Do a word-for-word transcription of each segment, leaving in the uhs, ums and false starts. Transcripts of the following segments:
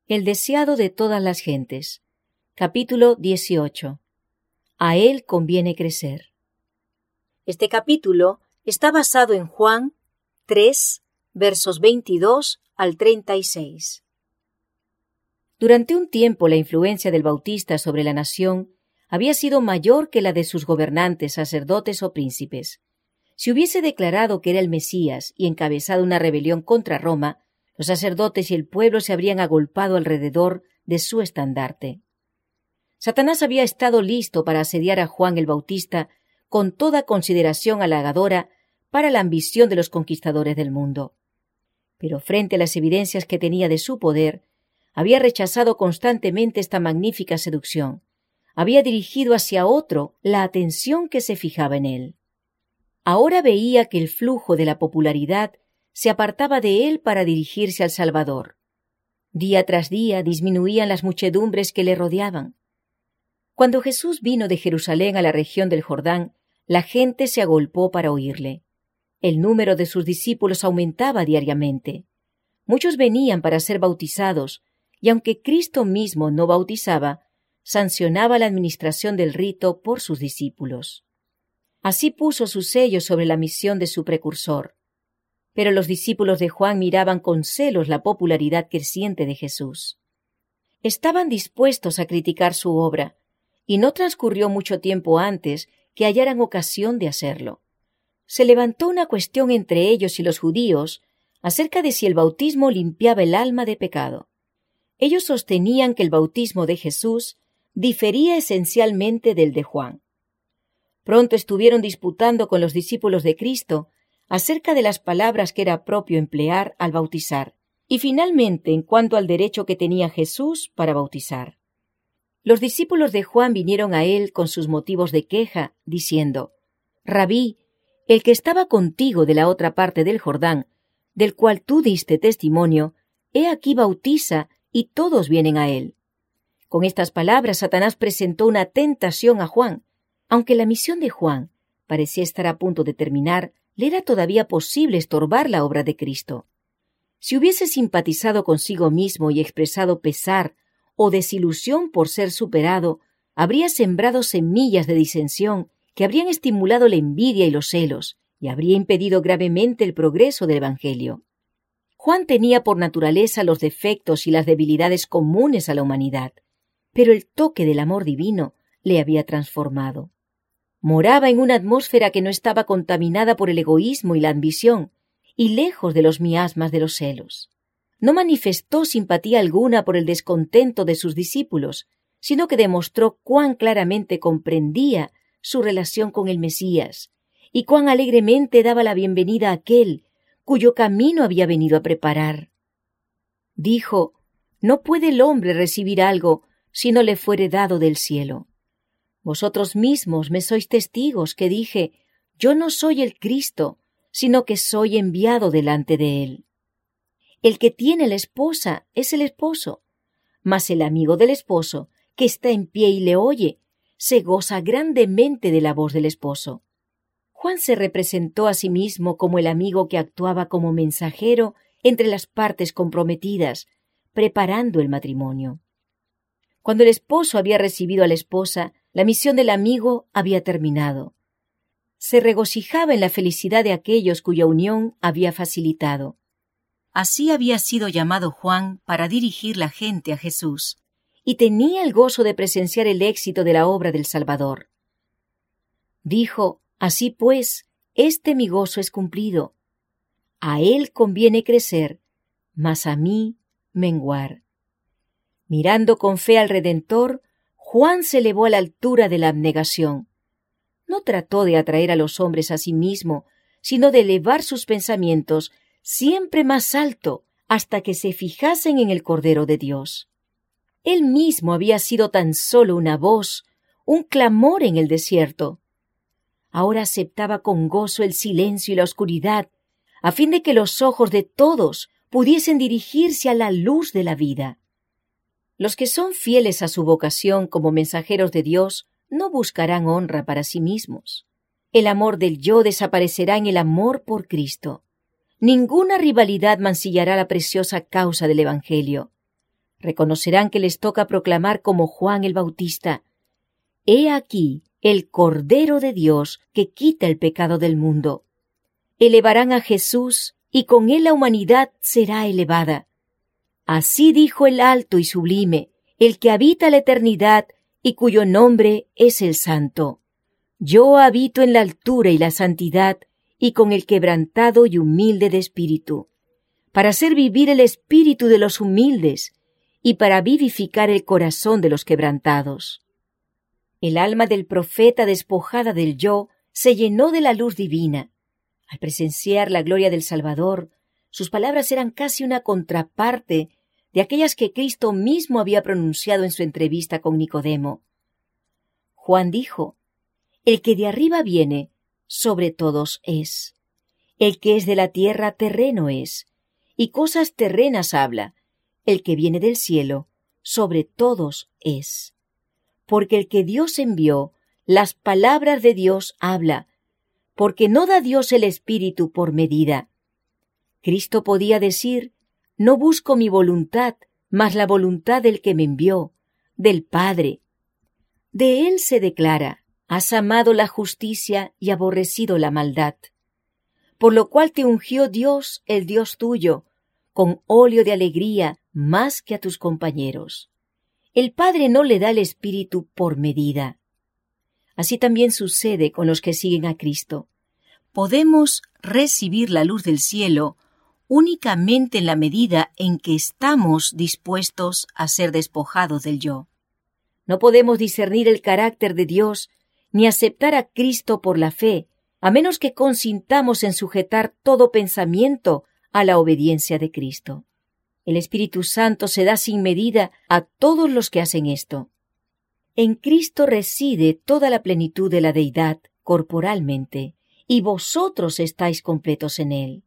El deseado de todas las gentes. Capítulo dieciocho. A él conviene crecer. Este capítulo está basado en Juan tres, versos veintidós al treinta y seis. Durante un tiempo la influencia del Bautista sobre la nación había sido mayor que la de sus gobernantes, sacerdotes o príncipes. Si hubiese declarado que era el Mesías y encabezado una rebelión contra Roma, los sacerdotes y el pueblo se habrían agolpado alrededor de su estandarte. Satanás había estado listo para asediar a Juan el Bautista con toda consideración halagadora para la ambición de los conquistadores del mundo. Pero frente a las evidencias que tenía de su poder, había rechazado constantemente esta magnífica seducción. Había dirigido hacia otro la atención que se fijaba en él. Ahora veía que el flujo de la popularidad se apartaba de él para dirigirse al Salvador. Día tras día disminuían las muchedumbres que le rodeaban. Cuando Jesús vino de Jerusalén a la región del Jordán, la gente se agolpó para oírle. El número de sus discípulos aumentaba diariamente. Muchos venían para ser bautizados, y aunque Cristo mismo no bautizaba, sancionaba la administración del rito por sus discípulos. Así puso su sello sobre la misión de su precursor. Pero los discípulos de Juan miraban con celos la popularidad creciente de Jesús. Estaban dispuestos a criticar su obra, y no transcurrió mucho tiempo antes que hallaran ocasión de hacerlo. Se levantó una cuestión entre ellos y los judíos acerca de si el bautismo limpiaba el alma de pecado. Ellos sostenían que el bautismo de Jesús difería esencialmente del de Juan. Pronto estuvieron disputando con los discípulos de Cristo acerca de las palabras que era propio emplear al bautizar, y finalmente en cuanto al derecho que tenía Jesús para bautizar. Los discípulos de Juan vinieron a él con sus motivos de queja, diciendo: «Rabí, el que estaba contigo de la otra parte del Jordán, del cual tú diste testimonio, he aquí bautiza, y todos vienen a él». Con estas palabras Satanás presentó una tentación a Juan. Aunque la misión de Juan parecía estar a punto de terminar, le era todavía posible estorbar la obra de Cristo. Si hubiese simpatizado consigo mismo y expresado pesar o desilusión por ser superado, habría sembrado semillas de disensión que habrían estimulado la envidia y los celos, y habría impedido gravemente el progreso del Evangelio. Juan tenía por naturaleza los defectos y las debilidades comunes a la humanidad, pero el toque del amor divino le había transformado. Moraba en una atmósfera que no estaba contaminada por el egoísmo y la ambición, y lejos de los miasmas de los celos. No manifestó simpatía alguna por el descontento de sus discípulos, sino que demostró cuán claramente comprendía su relación con el Mesías, y cuán alegremente daba la bienvenida a aquel cuyo camino había venido a preparar. Dijo: «No puede el hombre recibir algo si no le fuere dado del cielo. Vosotros mismos me sois testigos que dije: yo no soy el Cristo, sino que soy enviado delante de él. El que tiene la esposa es el esposo, mas el amigo del esposo, que está en pie y le oye, se goza grandemente de la voz del esposo». Juan se representó a sí mismo como el amigo que actuaba como mensajero entre las partes comprometidas, preparando el matrimonio. Cuando el esposo había recibido a la esposa, la misión del amigo había terminado. Se regocijaba en la felicidad de aquellos cuya unión había facilitado. Así había sido llamado Juan para dirigir la gente a Jesús, y tenía el gozo de presenciar el éxito de la obra del Salvador. Dijo: «Así pues, este mi gozo es cumplido. A él conviene crecer, mas a mí menguar». Mirando con fe al Redentor, Juan se elevó a la altura de la abnegación. No trató de atraer a los hombres a sí mismo, sino de elevar sus pensamientos siempre más alto hasta que se fijasen en el Cordero de Dios. Él mismo había sido tan solo una voz, un clamor en el desierto. Ahora aceptaba con gozo el silencio y la oscuridad, a fin de que los ojos de todos pudiesen dirigirse a la luz de la vida. Los que son fieles a su vocación como mensajeros de Dios no buscarán honra para sí mismos. El amor del yo desaparecerá en el amor por Cristo. Ninguna rivalidad mancillará la preciosa causa del Evangelio. reconocerán que les toca proclamar como Juan el Bautista: «He aquí el Cordero de Dios que quita el pecado del mundo». Elevarán a Jesús y con él la humanidad será elevada. Así dijo el alto y sublime, el que habita la eternidad y cuyo nombre es el Santo. Yo habito en la altura y la santidad y con el quebrantado y humilde de espíritu, para hacer vivir el espíritu de los humildes y para vivificar el corazón de los quebrantados. El alma del profeta, despojada del yo, se llenó de la luz divina. Al presenciar la gloria del Salvador, sus palabras eran casi una contraparte de aquellas que Cristo mismo había pronunciado en su entrevista con Nicodemo. Juan dijo: «El que de arriba viene, sobre todos es. El que es de la tierra, terreno es, y cosas terrenas habla. El que viene del cielo, sobre todos es. Porque el que Dios envió, las palabras de Dios habla, porque no da Dios el Espíritu por medida». Cristo podía decir: «No busco mi voluntad, mas la voluntad del que me envió, del Padre». De él se declara: «Has amado la justicia y aborrecido la maldad. Por lo cual te ungió Dios, el Dios tuyo, con óleo de alegría más que a tus compañeros». El Padre no le da el Espíritu por medida. Así también sucede con los que siguen a Cristo. Podemos recibir la luz del cielo únicamente en la medida en que estamos dispuestos a ser despojados del yo. No podemos discernir el carácter de Dios ni aceptar a Cristo por la fe, a menos que consintamos en sujetar todo pensamiento a la obediencia de Cristo. El Espíritu Santo se da sin medida a todos los que hacen esto. En Cristo reside toda la plenitud de la deidad corporalmente, y vosotros estáis completos en Él.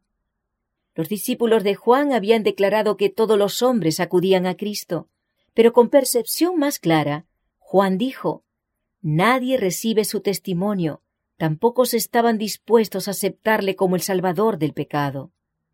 Los discípulos de Juan habían declarado que todos los hombres acudían a Cristo, pero con percepción más clara, Juan dijo: «Nadie recibe su testimonio, tampoco se estaban dispuestos a aceptarle como el Salvador del pecado.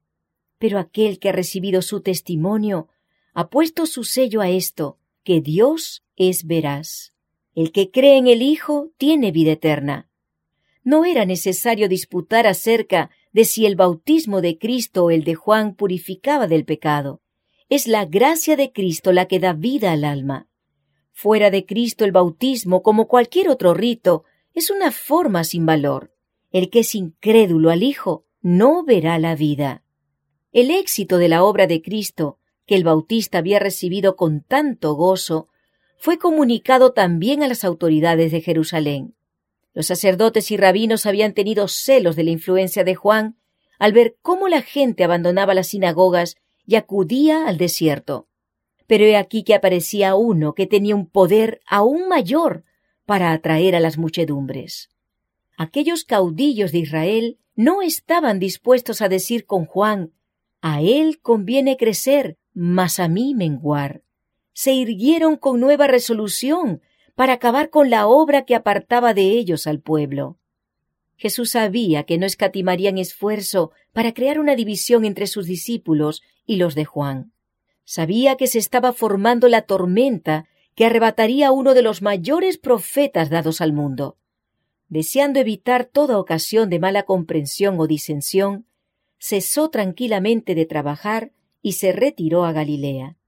Pero aquel que ha recibido su testimonio ha puesto su sello a esto, que Dios es veraz. El que cree en el Hijo tiene vida eterna». No era necesario disputar acerca de si el bautismo de Cristo o el de Juan purificaba del pecado. Es la gracia de Cristo la que da vida al alma. Fuera de Cristo el bautismo, como cualquier otro rito, es una forma sin valor. El que es incrédulo al Hijo no verá la vida. El éxito de la obra de Cristo, que el Bautista había recibido con tanto gozo, fue comunicado también a las autoridades de Jerusalén. Los sacerdotes y rabinos habían tenido celos de la influencia de Juan al ver cómo la gente abandonaba las sinagogas y acudía al desierto. Pero he aquí que aparecía uno que tenía un poder aún mayor para atraer a las muchedumbres. Aquellos caudillos de Israel no estaban dispuestos a decir con Juan: «A él conviene crecer, mas a mí menguar». Se irguieron con nueva resolución para acabar con la obra que apartaba de ellos al pueblo. Jesús sabía que no escatimarían esfuerzo para crear una división entre sus discípulos y los de Juan. Sabía que se estaba formando la tormenta que arrebataría a uno de los mayores profetas dados al mundo. Deseando evitar toda ocasión de mala comprensión o disensión, cesó tranquilamente de trabajar y se retiró a Galilea.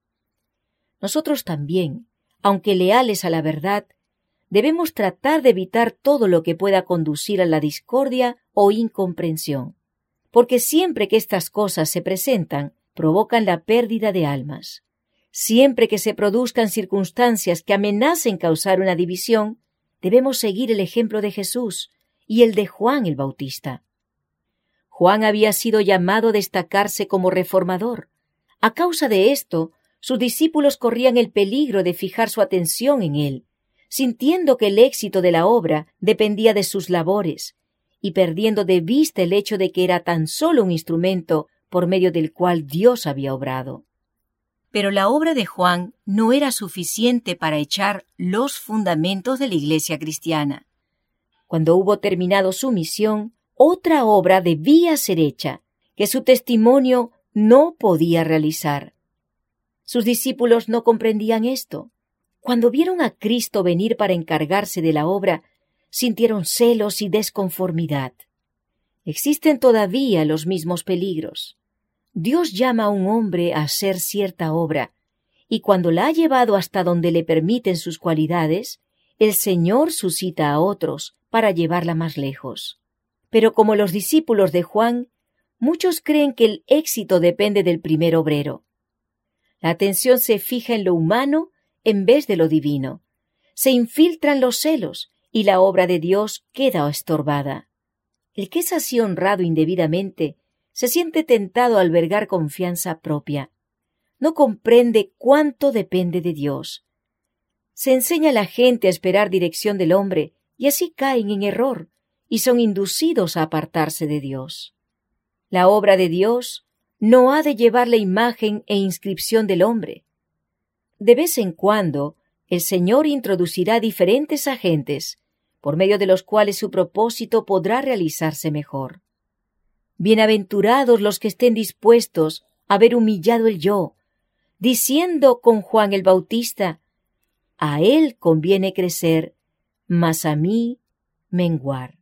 Nosotros también, aunque leales a la verdad, debemos tratar de evitar todo lo que pueda conducir a la discordia o incomprensión, porque siempre que estas cosas se presentan, provocan la pérdida de almas. Siempre que se produzcan circunstancias que amenacen causar una división, debemos seguir el ejemplo de Jesús y el de Juan el Bautista. Juan había sido llamado a destacarse como reformador. A causa de esto, sus discípulos corrían el peligro de fijar su atención en él, sintiendo que el éxito de la obra dependía de sus labores, y perdiendo de vista el hecho de que era tan solo un instrumento por medio del cual Dios había obrado. Pero la obra de Juan no era suficiente para echar los fundamentos de la iglesia cristiana. Cuando hubo terminado su misión, otra obra debía ser hecha, que su testimonio no podía realizar. Sus discípulos no comprendían esto. Cuando vieron a Cristo venir para encargarse de la obra, sintieron celos y desconformidad. Existen todavía los mismos peligros. Dios llama a un hombre a hacer cierta obra, y cuando la ha llevado hasta donde le permiten sus cualidades, el Señor suscita a otros para llevarla más lejos. Pero como los discípulos de Juan, muchos creen que el éxito depende del primer obrero. La atención se fija en lo humano en vez de lo divino. Se infiltran los celos y la obra de Dios queda estorbada. El que es así honrado indebidamente se siente tentado a albergar confianza propia. No comprende cuánto depende de Dios. Se enseña a la gente a esperar dirección del hombre y así caen en error y son inducidos a apartarse de Dios. La obra de Dios no ha de llevar la imagen e inscripción del hombre. De vez en cuando, el Señor introducirá diferentes agentes, por medio de los cuales su propósito podrá realizarse mejor. Bienaventurados los que estén dispuestos a haber humillado el yo, diciendo con Juan el Bautista, «A él conviene crecer, mas a mí menguar».